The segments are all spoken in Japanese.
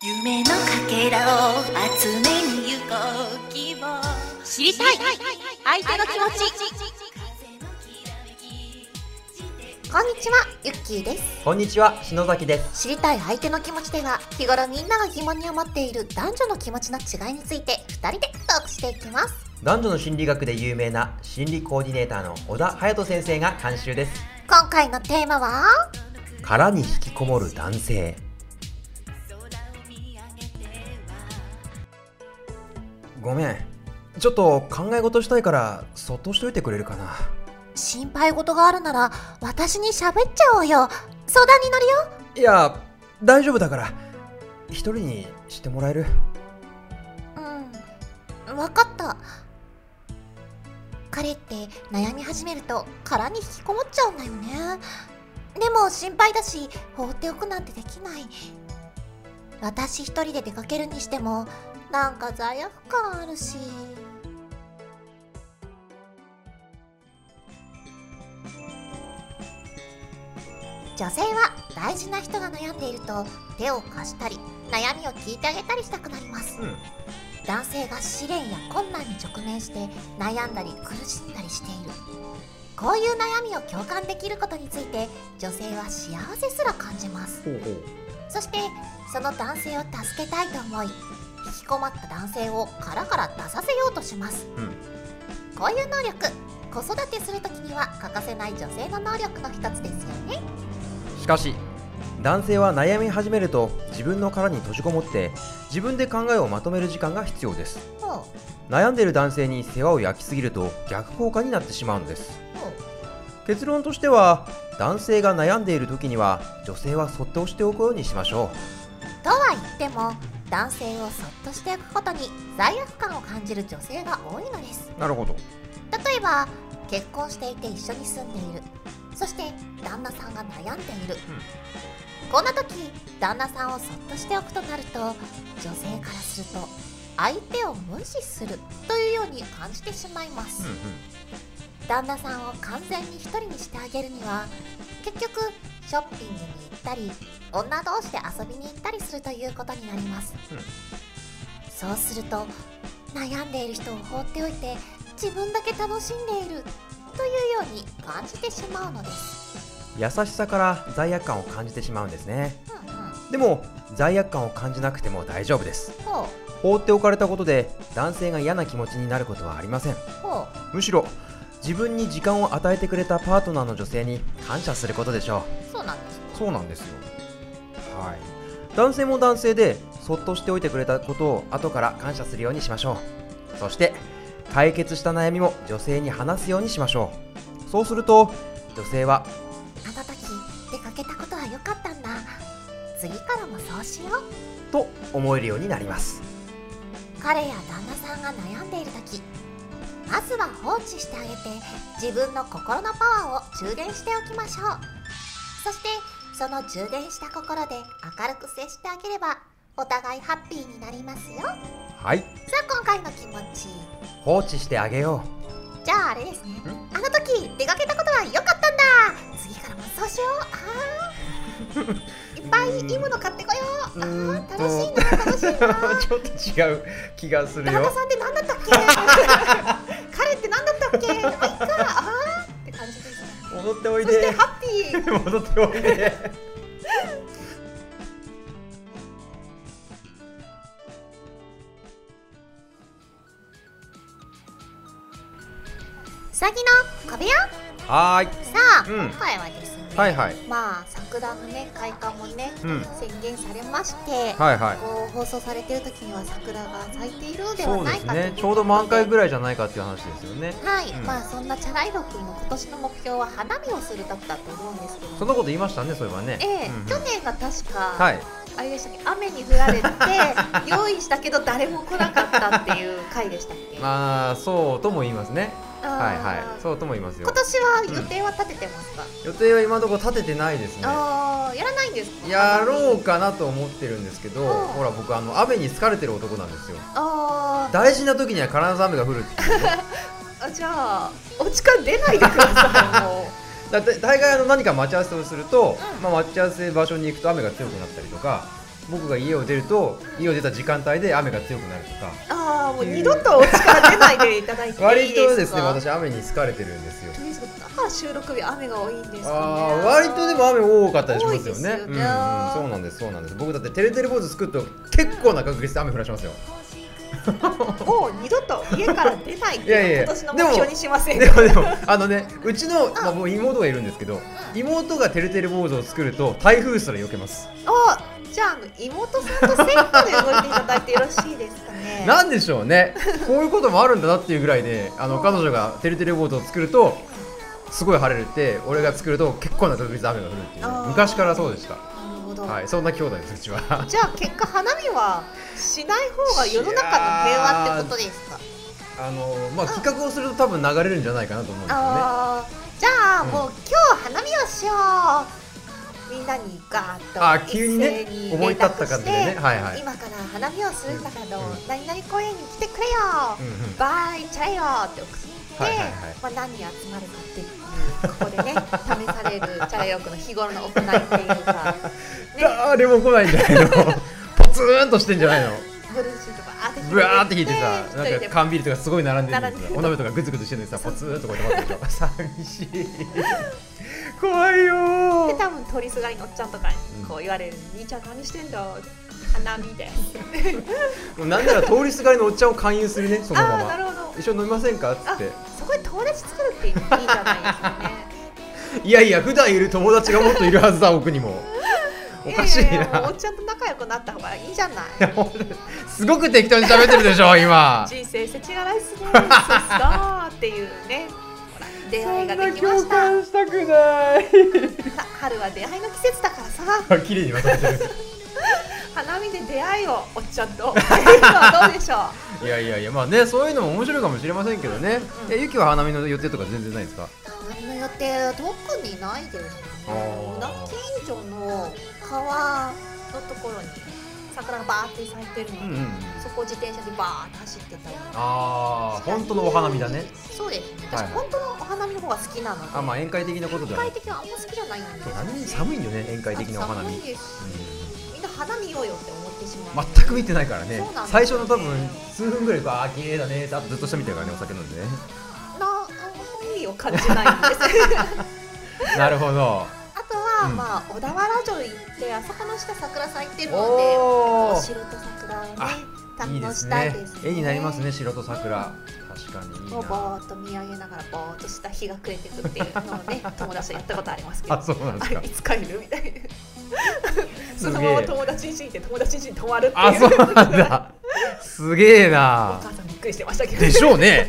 夢のかけらを集めに行こう希望知りたい相手の気持ち。 こんにちは、ゆっきーです。 こんにちは、篠崎です。 知りたい相手の気持ちでは、日頃みんなが疑問に思っている男女の気持ちの違いについて2人でトークしていきます。 男女の心理学で有名な心理コーディネーターの小田隼人先生が監修です。 今回のテーマは殻に引きこもる男性。ごめん、ちょっと考え事したいからそっとしといてくれるかな。 心配事があるなら私に喋っちゃおうよ。相談に乗るよ。 いや、大丈夫だから一人にしてもらえる？ わかった。彼って悩み始めると殻に引きこもっちゃうんだよね。でも心配だし放っておくなんてできない。私一人で出かけるにしてもなんか罪悪感あるし。女性は大事な人が悩んでいると手を貸したり悩みを聞いてあげたりしたくなります。男性が試練や困難に直面して悩んだり苦しんだりしている。こういう悩みを共感できることについて女性は幸せすら感じます。そしてその男性を助けたいと思い、引きこもった男性を殻から出させようとします。こういう能力、子育てするときには欠かせない女性の能力の一つですよね。 しかし男性は悩み始めると自分の殻に閉じこもって自分で考えをまとめる時間が必要です。悩んでいる男性に世話を焼きすぎると逆効果になってしまうのです。結論としては、男性が悩んでいる時には女性はそっとしておくようにしましょう。 とは言っても男性をそっとしておくことに罪悪感を感じる女性が多いのです。 なるほど。 例えば結婚していて一緒に住んでいる、そして旦那さんが悩んでいる、こんな時旦那さんをそっとしておくとなると、女性からすると相手を無視するというように感じてしまいます。旦那さんを完全に一人にしてあげるには結局ショッピングに行ったり女同士で遊びに行ったりするということになります。そうすると悩んでいる人を放っておいて自分だけ楽しんでいるというように感じてしまうのです。 優しさから罪悪感を感じてしまうんですね。でも罪悪感を感じなくても大丈夫です。放っておかれたことで男性が嫌な気持ちになることはありません。むしろ自分に時間を与えてくれたパートナーの女性に感謝することでしょう。 そうなんですか？ そうなんですよ。男性も男性でそっとしておいてくれたことを後から感謝するようにしましょう。そして解決した悩みも女性に話すようにしましょう。そうすると女性は、 あの時出かけたことは良かったんだ、次からもそうしようと思えるようになります。 彼や旦那さんが悩んでいる時、まずは放置してあげて自分の心のパワーを充電しておきましょう。そしてその充電した心で明るく接してあげればお互いハッピーになりますよ。 はい。 さあ今回の気持ち、 放置してあげよう。じゃああれですね、あの時出かけたことは良かったんだ、次からもそうしよう。いっぱいいいもの買ってこよう。楽しいな楽しいな。 ちょっと違う気がするよ。 旦那さんって何だったっけ彼って何だったっけ、まあ、いっかって感じですね。 戻っておいで。 そしてハッピー。 戻っておいで。 うさぎの小部屋。 はーい。 さあ、今回はですね、まあ桜のね開花もね、宣言されまして、こう放送されている時には桜が咲いているのではないかということで、 ちょうど満開ぐらいじゃないかっていう話ですよね。 まあそんなチャライロ君の今年の目標は花見をする時だと思うんですけど、 そんなこと言いましたね、そういえばね。 去年が確か、あれでしたっけ、雨に降られて用意したけど誰も来なかったっていう回でしたっけ。 まあそうとも言いますね。そうとも言いますよ。 今年は予定は立ててますか？ 予定は今のところ立ててないですね。 やらないんですか？ やろうかなと思ってるんですけど、ほら僕雨に疲れてる男なんですよ。大事な時には必ず雨が降るっていうね。 じゃあお家から出ないでください。もう大概何か待ち合わせをすると、待ち合わせ場所に行くと雨が強くなったりとか、 僕が家を出ると家を出た時間帯で雨が強くなるとか、 もう二度とお力出ないでいただいていいですか。 割とですね、私雨に好かれてるんですよ。 だから収録日雨が多いんですかね。 割とでも雨多かったりしますよね。 多いですよね。 そうなんですそうなんです。僕だっててるてる坊主作ると結構な確率で雨降らしますよ。 もう二度と家から出ないって今年の目標にしませんか。 でもね、うちの、もう妹がいるんですけど、妹がてるてる坊主を作ると台風すら避けます。 じゃあ妹さんとセットで動いていただいてよろしいですかね。 なんでしょうね、こういうこともあるんだなっていうぐらいで、彼女がてるてる坊主を作るとすごい晴れるって、俺が作ると結構な確率で雨が降るっていう、昔からそうでした。はい、そんな兄弟です、うちは。 じゃあ結果花見はしない方が世の中の平和ってことですか。 企画をすると多分流れるんじゃないかなと思うんですよね。 じゃあもう今日花見をしよう、みんなにガーッと急にね思い立った感じでね、 今から花見をするんだけど、何々公園に来てくれよ、バイチャイよって送って、何人集まるかっていう、ここでね試されるチャラヨークの日頃の行いっていうか、 誰も来ないんじゃないの。ポツンとしてんじゃないの。 ブルーシートがブワーって引いてさ、なんか缶ビールとかすごい並んでるんですよ。お鍋とかグツグツしてるんでさ、ポツンとこうやって待ってる。寂しい。怖いよ。 で多分通りすがりのおっちゃんとかにこう言われる、兄ちゃん何してんだ、花見です。 なんなら通りすがりのおっちゃんを勧誘するね、そのまま。 なるほど。 一緒に飲みませんかっつって。 そこで友達作るっていいんじゃないですかね。 いやいや、普段いる友達がもっといるはずだ、僕にも。おかしいな。 おっちゃんと仲良くなった方がいいじゃない。 すごく適当に喋ってるでしょ今。 人生世知辛いっすね。そうっっていうね。ほら出会いができました。 共感したくない。 春は出会いの季節だからさ。 綺麗にまとめてる。 花見で出会いをおっちゃんと。どうでしょう。いやまあね、そういうのも面白いかもしれませんけどね。ゆきは花見の予定とか全然ないですか。 花見の予定特にないですね。近所の川のところに桜がバーって咲いてるので、そこを自転車でバーって走ってたり。 本当のお花見だね。 そうですね。私本当のお花見の方が好きなので。 宴会的なことでは。 宴会的はあんま好きじゃないんです。 寒いよね、宴会的なお花見。 みんな花見ようよって思ってしまう。 全く見てないからね。最初の多分数分ぐらいバー綺麗だねってあとずっとしたみたいからね、お酒飲んでね。 意味を感じないんです。 なるほど。 あとは小田原城行ってあそこの下桜咲いてるので、お城と桜をね堪能したいですね。 絵になりますね、城と桜。確かにいいな。 ぼーっと見上げながらぼーっとした日が暮れてくっていうのをね友達とやったことありますけど。 そうなんですか。 いつ帰るみたいな。そのまま友達ん家に行って友達ん家に泊まるっていう。 そうなんだ。すげえな。 お母さんびっくりしてましたけど。 でしょうね。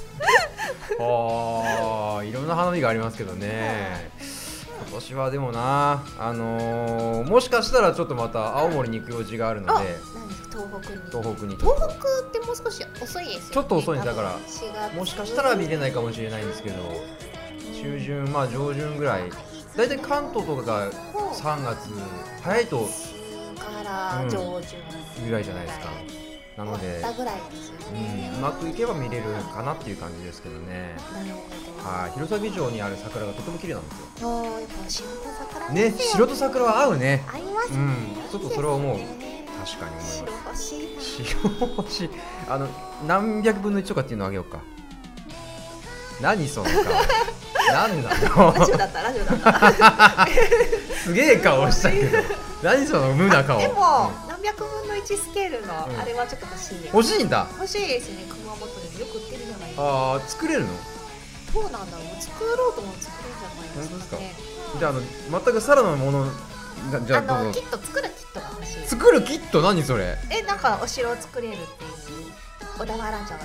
いろんな花見がありますけどね。今年はでもな、もしかしたらちょっとまた青森に行く用事があるので。東北に。 東北ってもう少し遅いですよね。 ちょっと遅いんだから、もしかしたら見れないかもしれないんですけど、中旬上旬ぐらい。だいたい関東とかが3月早いとから上旬ぐらいじゃないですか。なのでうまくいけば見れるかなっていう感じですけどね。弘前城にある桜がとても綺麗なんですよ。 やっぱ白と桜ね、白と桜は合うね。 合いますね。 ちょっとそれは思う。確かに思います。白星何百分の1とかっていうのをあげようか。何その顔。何なの。 ラジオだったすげえ顔したけど、何その無な顔。 でも何百分の1スケールのあれはちょっと欲しいです。 欲しいんだ。 欲しいですね。熊本でよく売ってるじゃないですか。 作れるの。 どうなんだろう。作ろうとも作れるじゃないですかね。 じゃあ全くサラダのものがじゃあキット作るキットが欲しい。 作るキット何それ。 なんかお城を作れるっていう。小田原城。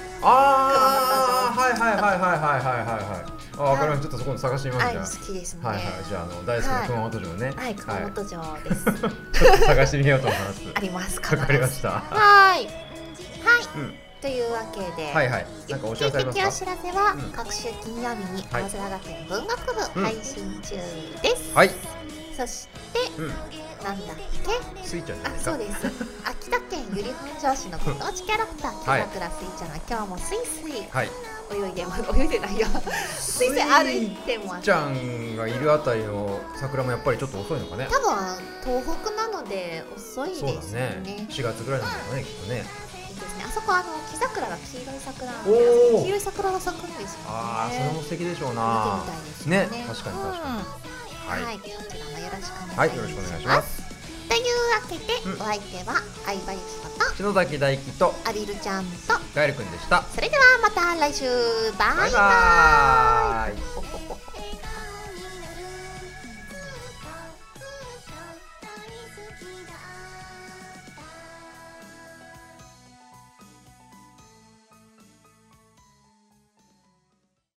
わかりました。ちょっとそこ探してみます好きですね。 じゃあ大好きな熊本城ね。 熊本城です。 ちょっと探してみようと思います。 あります。 わかりました。 はい。というわけで、 なんかお知らせありますか？ お知らせは各週金曜日に青空学園文学部配信中です。 はい。 そしてなんだっけ？ スイちゃんじゃないですか？ そうです。秋田県由利本荘市のご当地キャラクター木桜スイちゃんが今日もスイスイ泳いでないよ。スイスイ歩いてます。 ちゃんがいるあたりの桜もやっぱりちょっと遅いのかね。 多分東北なのので遅いですね。 そうだね。4月ぐらいなんだろうね、きっとね。 いいですね。あそこ木桜が黄色い桜なんで、黄色い桜が咲くんですよね。 ああ、それも素敵でしょうな。 見てみたいですね。 ね、確かに確かに。 はい、こちらもよろしくお願いします。 はい、よろしくお願いします。 というわけで、お相手は相葉由紀子と篠崎大輝とアリルちゃんとガエルくんでした。 それではまた来週、バイバイ。 バイバーイ。